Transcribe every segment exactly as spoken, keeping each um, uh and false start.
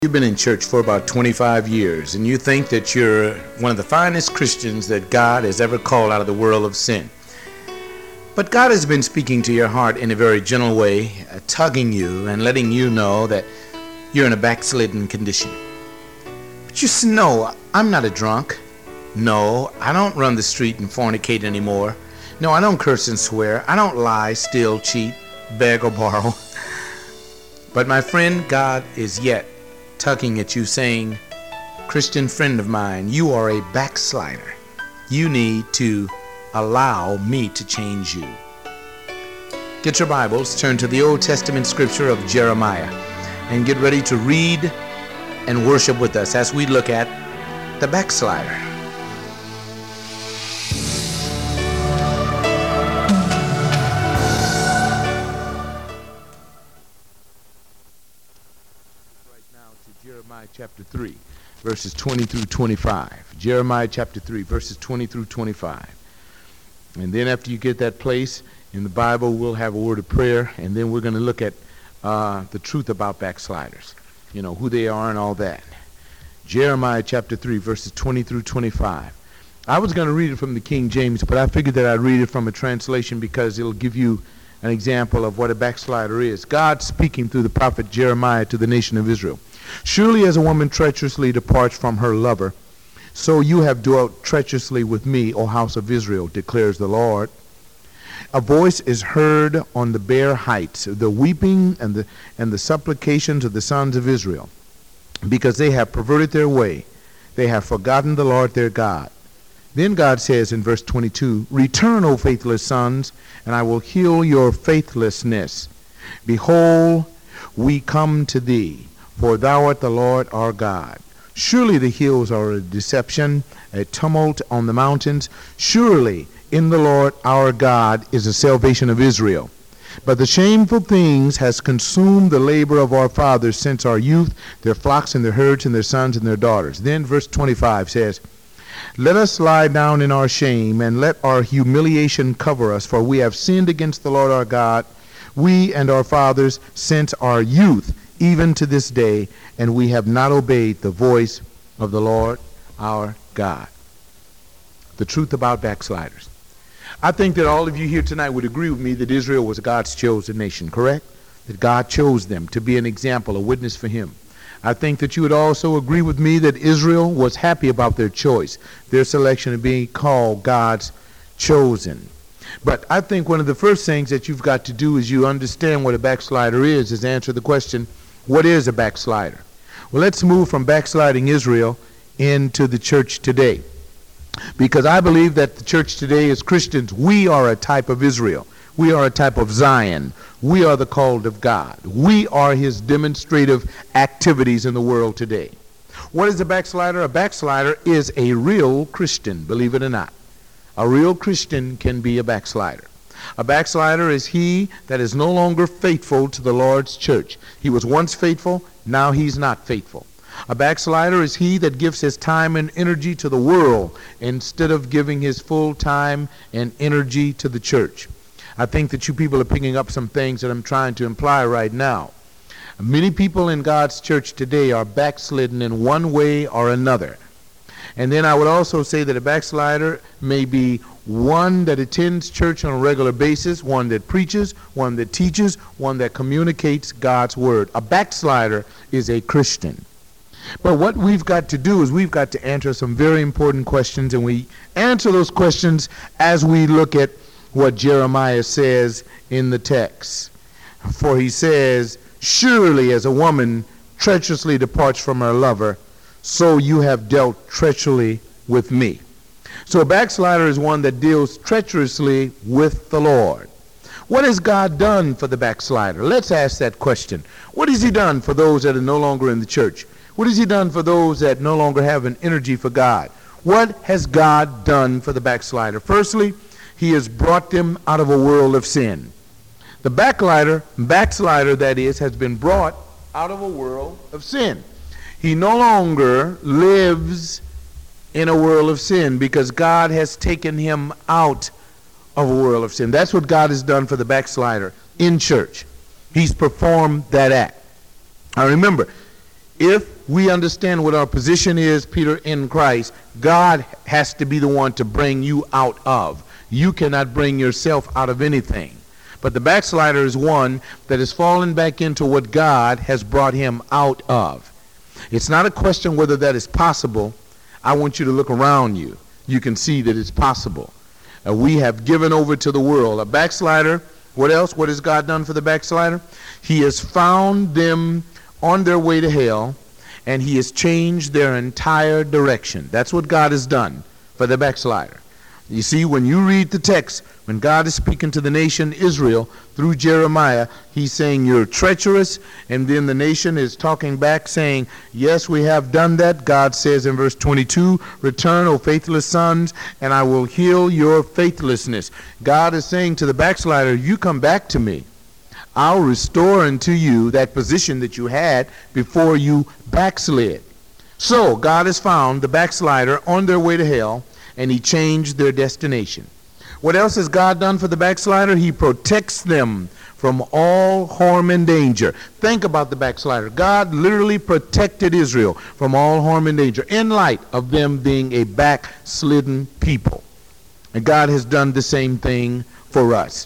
You've been in church for about twenty-five years, and you think that you're one of the finest Christians that God has ever called out of the world of sin. But God has been speaking to your heart in a very gentle way, uh, tugging you and letting you know that you're in a backslidden condition. But you say, no, I'm not a drunk. No, I don't run the street and fornicate anymore. No, I don't curse and swear. I don't lie, steal, cheat, beg, or borrow. But my friend, God is yet tugging at you, saying, Christian friend of mine, you are a backslider. You need to allow me to change you. Get your Bibles, turn to the Old Testament scripture of Jeremiah, and get ready to read and worship with us as we look at the backslider. Jeremiah chapter three, verses twenty through twenty-five. Jeremiah chapter three, verses twenty through twenty-five. And then after you get that place in the Bible, we'll have a word of prayer, and then we're going to look at uh, the truth about backsliders, you know, who they are and all that. Jeremiah chapter three, verses twenty through twenty-five. I was going to read it from the King James, but I figured that I'd read it from a translation because it'll give you an example of what a backslider is. God speaking through the prophet Jeremiah to the nation of Israel. Surely as a woman treacherously departs from her lover, so you have dwelt treacherously with me, O house of Israel, declares the Lord. A voice is heard on the bare heights, the weeping and the and the supplications of the sons of Israel, because they have perverted their way. They have forgotten the Lord their God. Then God says in verse twenty-two, Return, O faithless sons, and I will heal your faithlessness. Behold, we come to thee. For thou art the Lord our God. Surely the hills are a deception, a tumult on the mountains. Surely in the Lord our God is the salvation of Israel. But the shameful things has consumed the labor of our fathers since our youth, their flocks and their herds and their sons and their daughters. Then verse twenty-five says, Let us lie down in our shame, and let our humiliation cover us, for we have sinned against the Lord our God, we and our fathers since our youth, even to this day, and we have not obeyed the voice of the Lord our God. The truth about backsliders. I think that all of you here tonight would agree with me that Israel was God's chosen nation, correct? That God chose them to be an example, a witness for him. I think that you would also agree with me that Israel was happy about their choice, their selection of being called God's chosen. But I think one of the first things that you've got to do is you understand what a backslider is, is answer the question, what is a backslider? Well, let's move from backsliding Israel into the church today. Because I believe that the church today as Christians, we are a type of Israel. We are a type of Zion. We are the called of God. We are his demonstrative activities in the world today. What is a backslider? A backslider is a real Christian, believe it or not. A real Christian can be a backslider. A backslider is he that is no longer faithful to the Lord's church. He was once faithful, now he's not faithful. A backslider is he that gives his time and energy to the world instead of giving his full time and energy to the church. I think that you people are picking up some things that I'm trying to imply right now. Many people in God's church today are backslidden in one way or another. And then I would also say that a backslider may be one that attends church on a regular basis, one that preaches, one that teaches, one that communicates God's word. A backslider is a Christian. But what we've got to do is we've got to answer some very important questions, and we answer those questions as we look at what Jeremiah says in the text. For he says, Surely as a woman treacherously departs from her lover, so you have dealt treacherously with me. So a backslider is one that deals treacherously with the Lord. What has God done for the backslider? Let's ask that question. What has he done for those that are no longer in the church? What has he done for those that no longer have an energy for God? What has God done for the backslider? Firstly, he has brought them out of a world of sin. The backslider, backslider that is, has been brought out of a world of sin. He no longer lives in a world of sin because God has taken him out of a world of sin. That's what God has done for the backslider in church. He's performed that act. Now remember, If we understand what our position is, Peter, in Christ, God has to be the one to bring you out of. You cannot bring yourself out of anything. But the backslider is one that has fallen back into what God has brought him out of. It's not a question whether that is possible. I want you to look around you. You can see that it's possible. Uh, we have given over to the world. A backslider, what else? What has God done for the backslider? He has found them on their way to hell, and he has changed their entire direction. That's what God has done for the backslider. You see, when you read the text, when God is speaking to the nation Israel through Jeremiah, he's saying, you're treacherous, and then the nation is talking back saying, yes, we have done that. God says in verse twenty-two, return, O faithless sons, and I will heal your faithlessness. God is saying to the backslider, you come back to me. I'll restore unto you that position that you had before you backslid. So God has found the backslider on their way to hell, and he changed their destination. What else has God done for the backslider? He protects them from all harm and danger. Think about the backslider. God literally protected Israel from all harm and danger in light of them being a backslidden people. And God has done the same thing for us.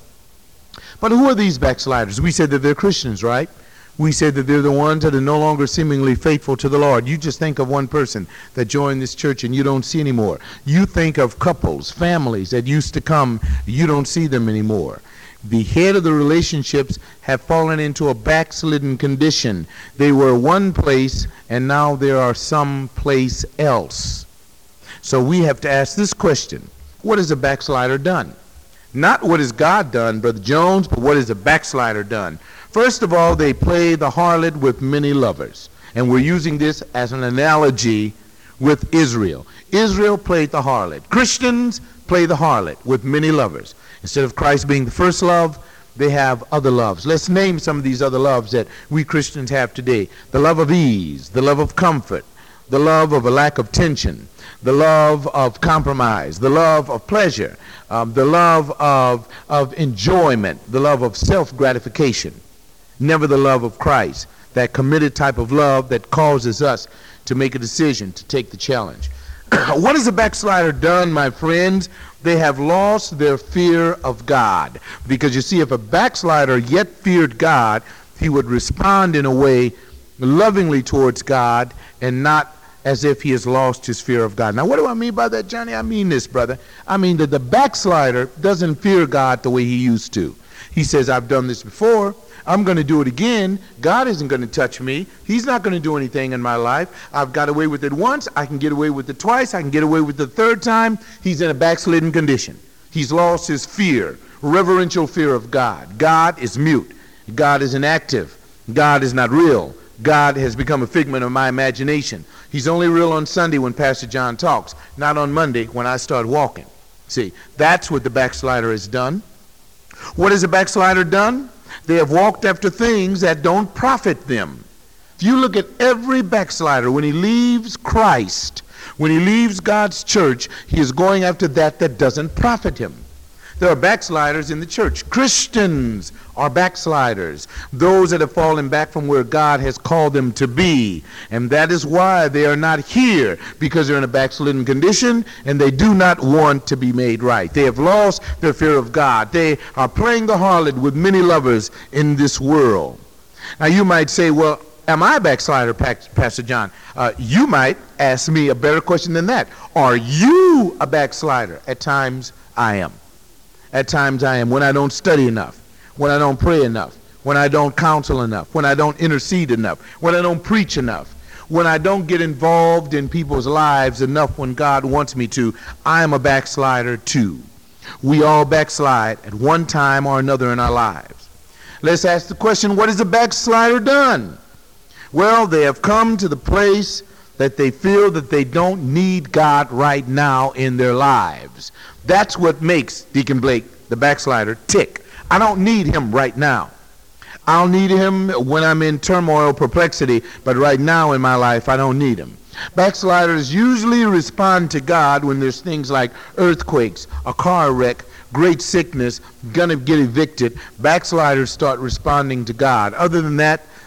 But who are these backsliders? We said that they're Christians, right? We said that they're the ones that are no longer seemingly faithful to the Lord. You just think of one person that joined this church and you don't see anymore. You think of couples, families that used to come, you don't see them anymore. The head of the relationships have fallen into a backslidden condition. They were one place and now they are someplace else. So we have to ask this question: what has a backslider done? Not what has God done, Brother Jones, but what has a backslider done? First of all, they play the harlot with many lovers. And we're using this as an analogy with Israel. Israel played the harlot. Christians play the harlot with many lovers. Instead of Christ being the first love, they have other loves. Let's name some of these other loves that we Christians have today. The love of ease, the love of comfort, the love of a lack of tension, the love of compromise, the love of pleasure, um, the love of, of enjoyment, the love of self-gratification. Never the love of Christ, that committed type of love that causes us to make a decision, to take the challenge. What has the backslider done, my friends? They have lost their fear of God. Because you see, if a backslider yet feared God, he would respond in a way lovingly towards God and not as if he has lost his fear of God. Now, what do I mean by that, Johnny? I mean this, brother. I mean that the backslider doesn't fear God the way he used to. He says, I've done this before. I'm going to do it again. God isn't going to touch me. He's not going to do anything in my life. I've got away with it once. I can get away with it twice. I can get away with it the third time. He's in a backslidden condition. He's lost his fear, reverential fear of God. God is mute. God is inactive. God is not real. God has become a figment of my imagination. He's only real on Sunday when Pastor John talks, not on Monday when I start walking. See, that's what the backslider has done. What has the backslider done? They have walked after things that don't profit them. If you look at every backslider, when he leaves Christ, when he leaves God's church, he is going after that that doesn't profit him. There are backsliders in the church. Christians are backsliders, those that have fallen back from where God has called them to be. And that is why they are not here, because they're in a backslidden condition and they do not want to be made right. They have lost their fear of God. They are playing the harlot with many lovers in this world. Now you might say, well, am I a backslider, Pastor John? Uh, you might ask me a better question than that. Are you a backslider? At times I am. At times I am, when I don't study enough, when I don't pray enough, when I don't counsel enough, when I don't intercede enough, when I don't preach enough, when I don't get involved in people's lives enough when God wants me to. I am a backslider too. We all backslide at one time or another in our lives. Let's ask the question, what has the backslider done? Well, they have come to the place that they feel that they don't need God right now in their lives. That's what makes Deacon Blake, the backslider, tick. I don't need him right now. I'll need him when I'm in turmoil, perplexity, but right now in my life, I don't need him. Backsliders usually respond to God when there's things like earthquakes, a car wreck, great sickness, gonna get evicted. Backsliders start responding to God. Other than that,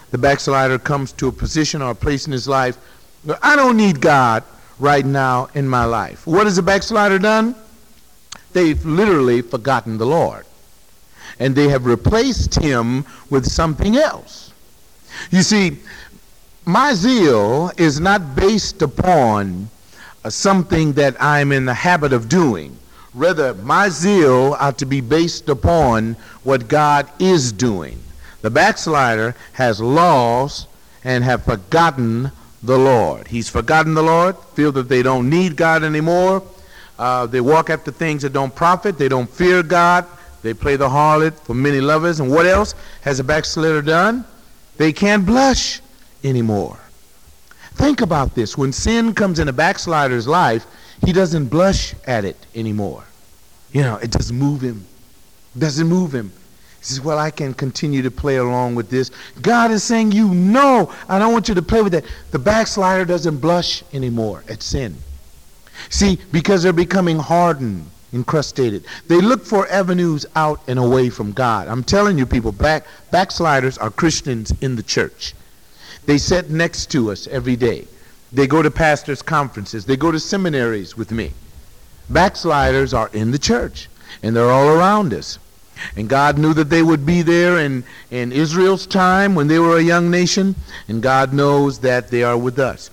the backslider comes to a position or a place in his life, I don't need God right now in my life. What has the backslider done? They've literally forgotten the Lord. And they have replaced him with something else. You see, my zeal is not based upon uh, something that I'm in the habit of doing. Rather, my zeal ought to be based upon what God is doing. The backslider has lost and have forgotten the Lord. He's forgotten the Lord, feel that they don't need God anymore. Uh, they walk after things that don't profit. They don't fear God. They play the harlot for many lovers. And what else has a backslider done? They can't blush anymore. Think about this. When sin comes in a backslider's life, he doesn't blush at it anymore. You know, it doesn't move him. It doesn't move him. He says, well, I can continue to play along with this. God is saying, you know, I don't want you to play with that. The backslider doesn't blush anymore at sin. See, because they're becoming hardened, encrustated. They look for avenues out and away from God. I'm telling you people, back, backsliders are Christians in the church. They sit next to us every day. They go to pastors' conferences. They go to seminaries with me. Backsliders are in the church, and they're all around us. And God knew that they would be there in, in Israel's time when they were a young nation, and God knows that they are with us.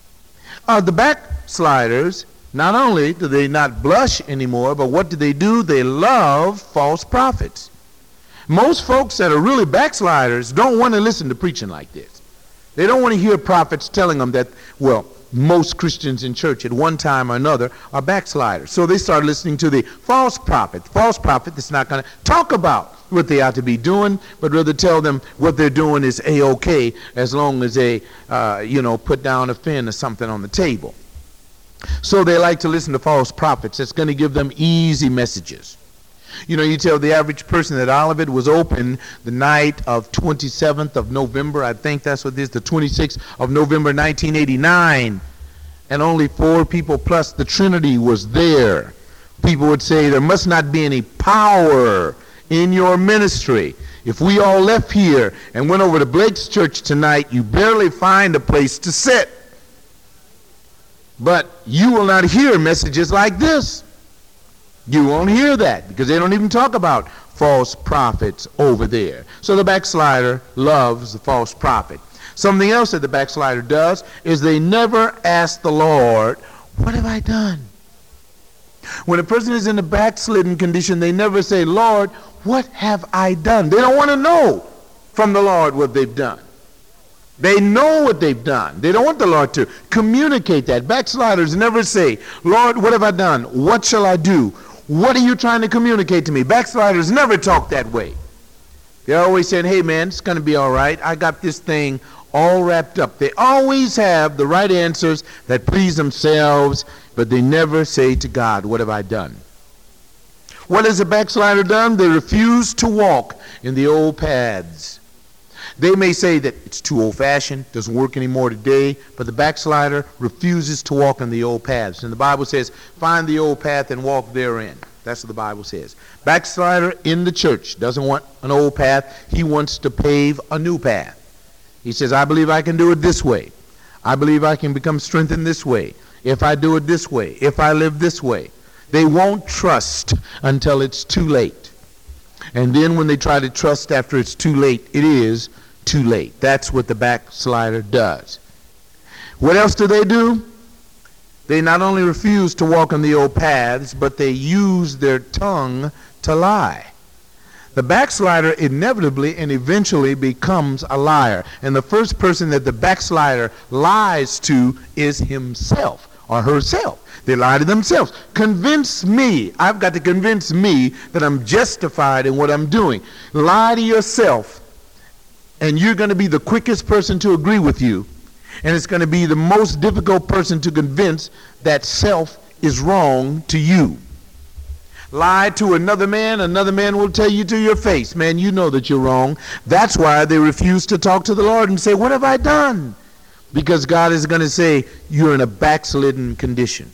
Uh, the backsliders, not only do they not blush anymore, but what do they do? They love false prophets. Most folks that are really backsliders don't want to listen to preaching like this. They don't want to hear prophets telling them that, well, most Christians in church at one time or another are backsliders. So they start listening to the false prophet. The false prophet that's not going to talk about what they ought to be doing, but rather tell them what they're doing is A-OK as long as they, uh, you know, put down a fin or something on the table. So they like to listen to false prophets that's going to give them easy messages. You know, you tell the average person that Olivet was open the night of twenty-seventh of November, I think that's what it is, the twenty-sixth of November nineteen eighty-nine, and only four people plus the Trinity was there. People would say there must not be any power in your ministry. If we all left here and went over to Blake's church tonight, you barely find a place to sit. But you will not hear messages like this. You won't hear that because they don't even talk about false prophets over there. So the backslider loves the false prophet. Something else that the backslider does is they never ask the Lord, what have I done? When a person is in a backslidden condition, they never say, Lord, what have I done? They don't want to know from the Lord what they've done. They know what they've done. They don't want the Lord to communicate that. Backsliders never say, Lord, what have I done? What shall I do? What are you trying to communicate to me? Backsliders never talk that way. They're always saying, hey, man, it's going to be all right. I got this thing all wrapped up. They always have the right answers that please themselves, but they never say to God, what have I done? What has a backslider done? They refuse to walk in the old paths. They may say that it's too old-fashioned, doesn't work anymore today, but the backslider refuses to walk in the old paths. And the Bible says, find the old path and walk therein. That's what the Bible says. Backslider in the church doesn't want an old path. He wants to pave a new path. He says, I believe I can do it this way. I believe I can become strengthened this way. If I do it this way. If I live this way. They won't trust until it's too late. And then when they try to trust after it's too late, it is too late. That's what the backslider does. What else do they do? They not only refuse to walk on the old paths, but they use their tongue to lie. The backslider inevitably and eventually becomes a liar. And the first person that the backslider lies to is himself or herself. They lie to themselves. Convince me. I've got to convince me that I'm justified in what I'm doing. Lie to yourself, and you're going to be the quickest person to agree with you. And it's going to be the most difficult person to convince that self is wrong to you. Lie to another man, another man will tell you to your face, man, you know that you're wrong. That's why they refuse to talk to the Lord and say, what have I done? Because God is going to say, you're in a backslidden condition.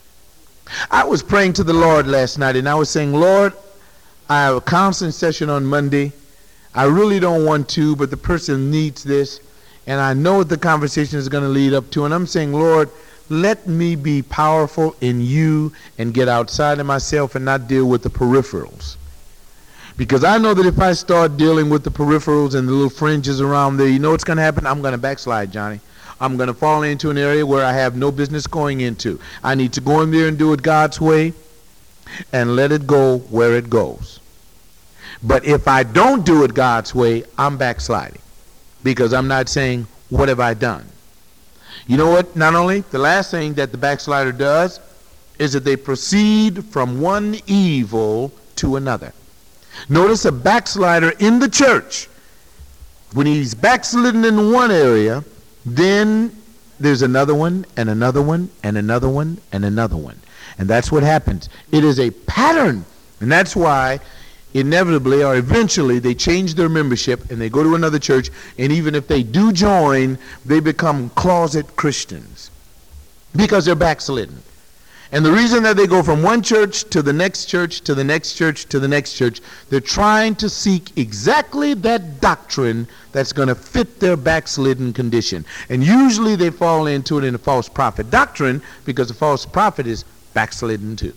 I was praying to the Lord last night, and I was saying, Lord, I have a counseling session on Monday. I really don't want to, but the person needs this, and I know what the conversation is going to lead up to, and I'm saying, Lord, let me be powerful in you and get outside of myself and not deal with the peripherals. Because I know that if I start dealing with the peripherals and the little fringes around there, you know what's going to happen? I'm going to backslide, Johnny. I'm going to fall into an area where I have no business going into. I need to go in there and do it God's way and let it go where it goes. But if I don't do it God's way, I'm backsliding. Because I'm not saying, what have I done? You know what? Not only, the last thing that the backslider does is that they proceed from one evil to another. Notice a backslider in the church, when he's backslidden in one area, then there's another one, and another one, and another one, and another one. And that's what happens. It is a pattern. And that's why inevitably or eventually they change their membership and they go to another church, and even if they do join, they become closet Christians because they're backslidden. And the reason that they go from one church to the next church to the next church to the next church, they're trying to seek exactly that doctrine that's going to fit their backslidden condition. And usually they fall into it in a false prophet doctrine, because the false prophet is backslidden too.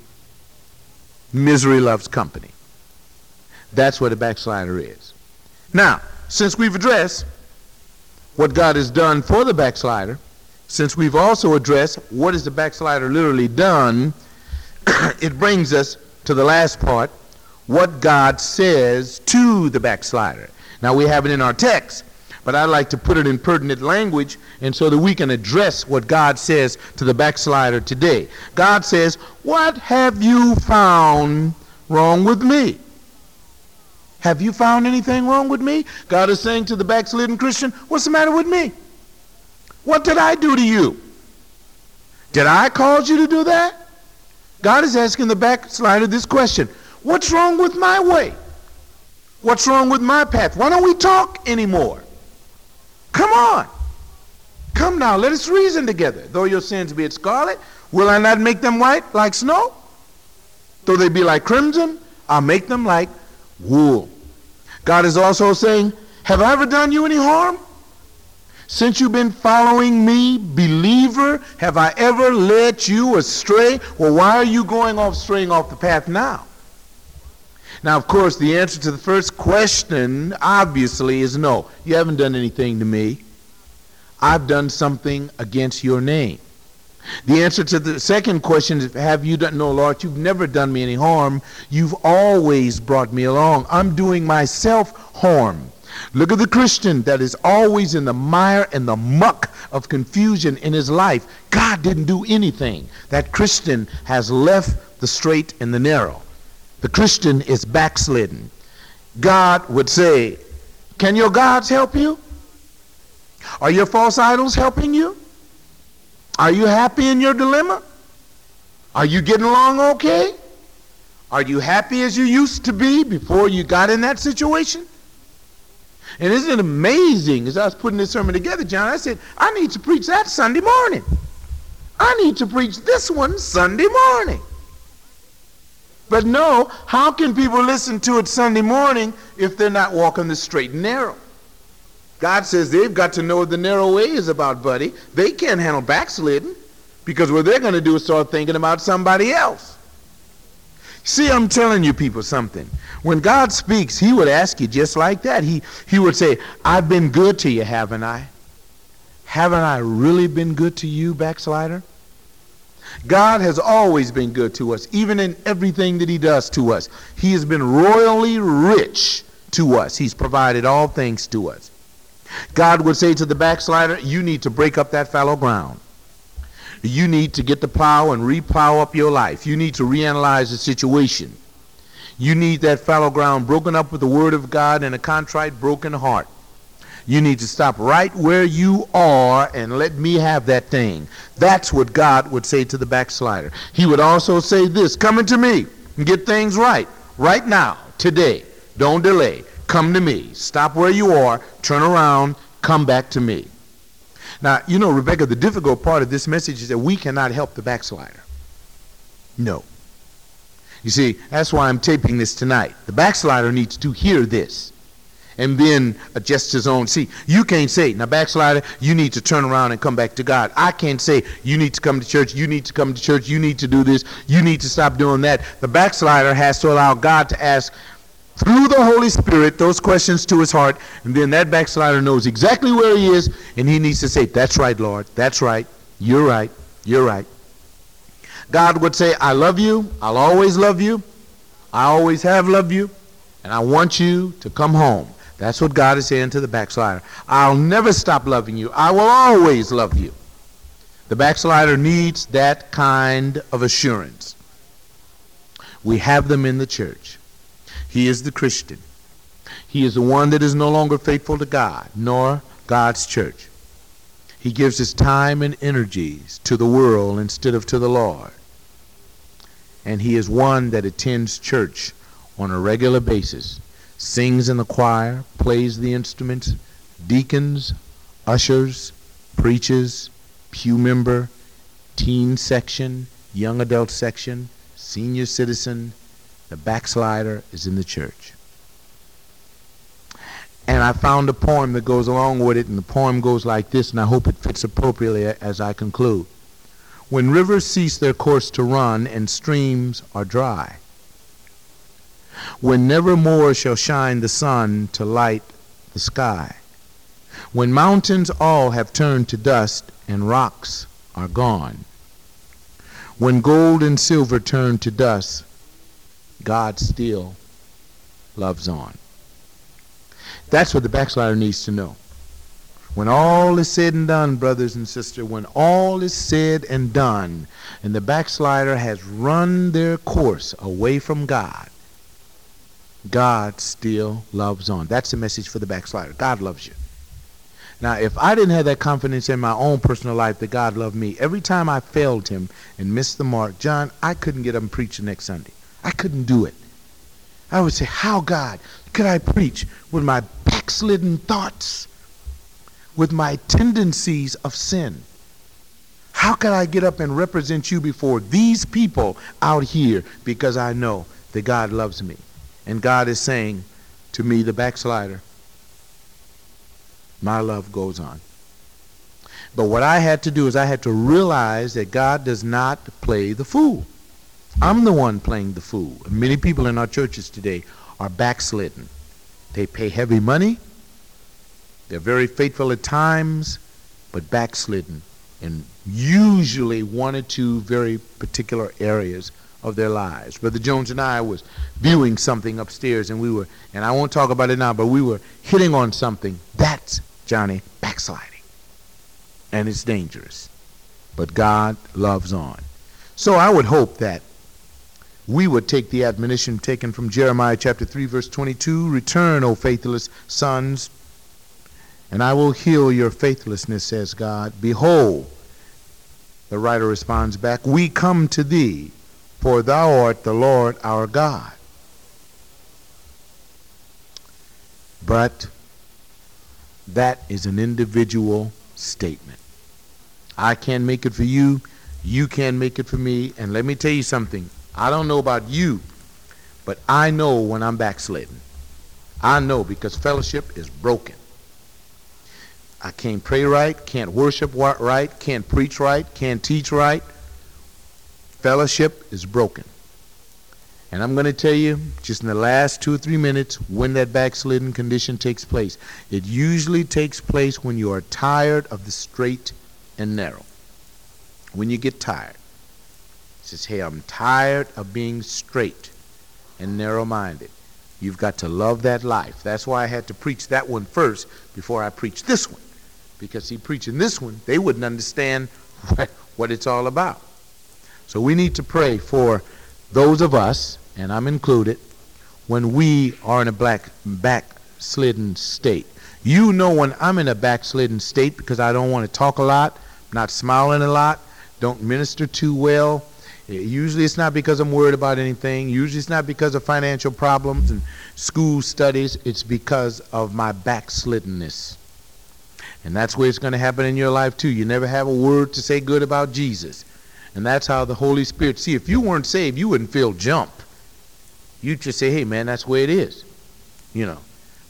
Misery loves company. That's what a backslider is. Now, since we've addressed what God has done for the backslider, since we've also addressed what has the backslider literally done, it brings us to the last part, what God says to the backslider. Now, we have it in our text, but I'd like to put it in pertinent language, and so that we can address what God says to the backslider today. God says, what have you found wrong with me? Have you found anything wrong with me? God is saying to the backslidden Christian, what's the matter with me? What did I do to you? Did I cause you to do that? God is asking the backslider this question. What's wrong with my way? What's wrong with my path? Why don't we talk anymore? Come on. Come now, let us reason together. Though your sins be as scarlet, will I not make them white like snow? Though they be like crimson, I'll make them like wool. God is also saying, have I ever done you any harm? Since you've been following me, believer, have I ever led you astray? Well, why are you going off, straying off the path now? Now, of course, the answer to the first question, obviously, is no. You haven't done anything to me. I've done something against your name. The answer to the second question is, have you done? No, Lord, you've never done me any harm. You've always brought me along. I'm doing myself harm. Look at the Christian that is always in the mire and the muck of confusion in his life. God didn't do anything. That Christian has left the straight and the narrow. The Christian is backslidden. God would say, can your gods help you? Are your false idols helping you? Are you happy in your dilemma? Are you getting along okay? Are you happy as you used to be before you got in that situation? And isn't it amazing, as I was putting this sermon together, John, I said, I need to preach that Sunday morning. I need to preach this one Sunday morning. But no, how can people listen to it Sunday morning if they're not walking the straight and narrow? God says they've got to know what the narrow way is about, buddy. They can't handle backsliding, because what they're going to do is start thinking about somebody else. See, I'm telling you people something. When God speaks, he would ask you just like that. He, he would say, I've been good to you, haven't I? Haven't I really been good to you, backslider? God has always been good to us, even in everything that he does to us. He has been royally rich to us. He's provided all things to us. God would say to the backslider, you need to break up that fallow ground. You need to get the plow and replow up your life. You need to reanalyze the situation. You need that fallow ground broken up with the word of God and a contrite, broken heart. You need to stop right where you are and let me have that thing. That's what God would say to the backslider. He would also say this, come unto me and get things right, right now, today. Don't delay. Come to me. Stop where you are. Turn around. Come back to me. Now, you know, Rebecca, the difficult part of this message is that we cannot help the backslider. No. You see, that's why I'm taping this tonight. The backslider needs to hear this. and then adjust his own. See, you can't say, now backslider, you need to turn around and come back to God. I can't say, you need to come to church, you need to come to church, you need to do this, you need to stop doing that. The backslider has to allow God to ask through the Holy Spirit those questions to his heart, and then that backslider knows exactly where he is, and he needs to say, that's right, Lord, that's right, you're right, you're right. God would say, I love you, I'll always love you, I always have loved you, and I want you to come home. That's what God is saying to the backslider. I'll never stop loving you. I will always love you. The backslider needs that kind of assurance. We have them in the church. He is the Christian. He is the one that is no longer faithful to God, nor God's church. He gives his time and energies to the world instead of to the Lord. And he is one that attends church on a regular basis, sings in the choir, plays the instruments, deacons, ushers, preaches, pew member, teen section, young adult section, senior citizen. The backslider is in the church. And I found a poem that goes along with it, and the poem goes like this, and I hope it fits appropriately as I conclude. When rivers cease their course to run and streams are dry, when never more shall shine the sun to light the sky, when mountains all have turned to dust and rocks are gone, when gold and silver turn to dust, God still loves on. That's what the backslider needs to know. When all is said and done, brothers and sisters, when all is said and done, and the backslider has run their course away from God, God still loves on. That's the message for the backslider. God loves you. Now, if I didn't have that confidence in my own personal life that God loved me, every time I failed him and missed the mark, John, I couldn't get up and preach the next Sunday. I couldn't do it. I would say, how, God, could I preach with my backslidden thoughts, with my tendencies of sin? How could I get up and represent you before these people out here, because I know that God loves me? And God is saying to me, the backslider, my love goes on. But what I had to do is I had to realize that God does not play the fool. I'm the one playing the fool. Many people in our churches today are backslidden. They pay heavy money. They're very faithful at times, but backslidden in usually one or two very particular areas of their lives. Brother Jones and I was viewing something upstairs, and we were, and I won't talk about it now, but we were hitting on something. That's, Johnny, backsliding. And it's dangerous. But God loves on. So I would hope that we would take the admonition taken from Jeremiah chapter three, verse twenty-two, return, O faithless sons, and I will heal your faithlessness, says God. Behold, the writer responds back, we come to thee, for thou art the Lord our God. But that is an individual statement. I can't make it for you. You can't make it for me. And let me tell you something. I don't know about you, but I know when I'm backslidden. I know, because fellowship is broken. I can't pray right, can't worship right, can't preach right, can't teach right. Fellowship is broken. And I'm going to tell you, just in the last two or three minutes, when that backslidden condition takes place. It usually takes place when you are tired of the straight and narrow. When you get tired. It says, hey, I'm tired of being straight and narrow-minded. You've got to love that life. That's why I had to preach that one first before I preached this one. Because, see, preaching this one, they wouldn't understand what, what it's all about. So we need to pray for those of us, and I'm included, when we are in a black backslidden state. You know when I'm in a backslidden state because I don't want to talk a lot, not smiling a lot, don't minister too well. Usually it's not because I'm worried about anything. Usually it's not because of financial problems and school studies. It's because of my backsliddenness. And that's where it's going to happen in your life too. You never have a word to say good about Jesus. And that's how the Holy Spirit, see, if you weren't saved, you wouldn't feel jump. You'd just say, hey man, that's the way it is. You know.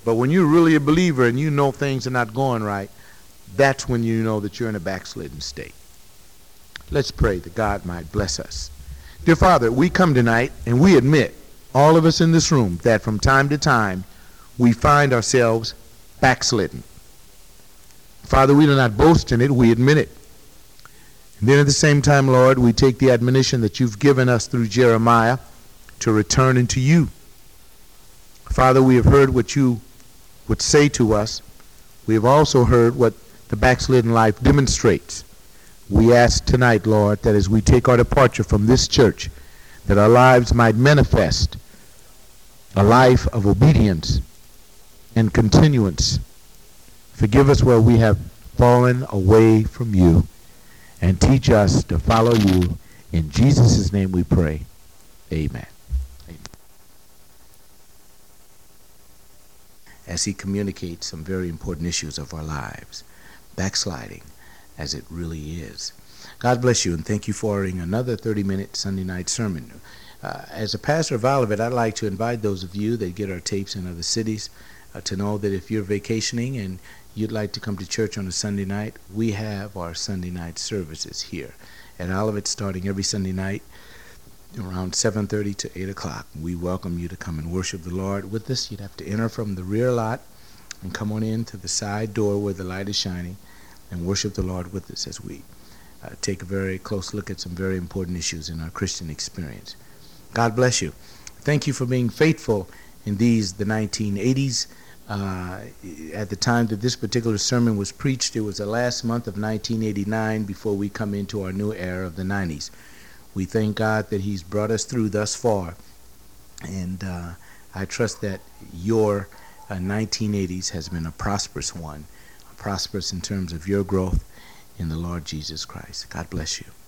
But when you're really a believer and you know things are not going right, that's when you know that you're in a backslidden state. Let's pray that God might bless us. Dear Father, we come tonight and we admit, all of us in this room, that from time to time we find ourselves backslidden. Father, we do not boast in it, we admit it. And then at the same time, Lord, we take the admonition that you've given us through Jeremiah to return unto you. Father, we have heard what you would say to us. We have also heard what the backslidden life demonstrates. We ask tonight, Lord, that as we take our departure from this church, that our lives might manifest a life of obedience and continuance. Forgive us where we have fallen away from you, and teach us to follow you. In Jesus' name we pray. Amen. Amen. As he communicates some very important issues of our lives, backsliding as it really is. God bless you, and thank you for hearing another thirty-minute Sunday night sermon. Uh, as a pastor of Olivet, I'd like to invite those of you that get our tapes in other cities uh, to know that if you're vacationing and you'd like to come to church on a Sunday night, we have our Sunday night services here at Olivet starting every Sunday night around seven thirty to eight o'clock. We welcome you to come and worship the Lord with us. You'd have to enter from the rear lot and come on in to the side door where the light is shining and worship the Lord with us as we uh, take a very close look at some very important issues in our Christian experience. God bless you. Thank you for being faithful in these, the nineteen eighties. Uh, at the time that this particular sermon was preached, it was the last month of nineteen eighty-nine before we come into our new era of the nineties. We thank God that he's brought us through thus far, and uh, I trust that your uh, nineteen eighties has been a prosperous one, prosperous in terms of your growth in the Lord Jesus Christ. God bless you.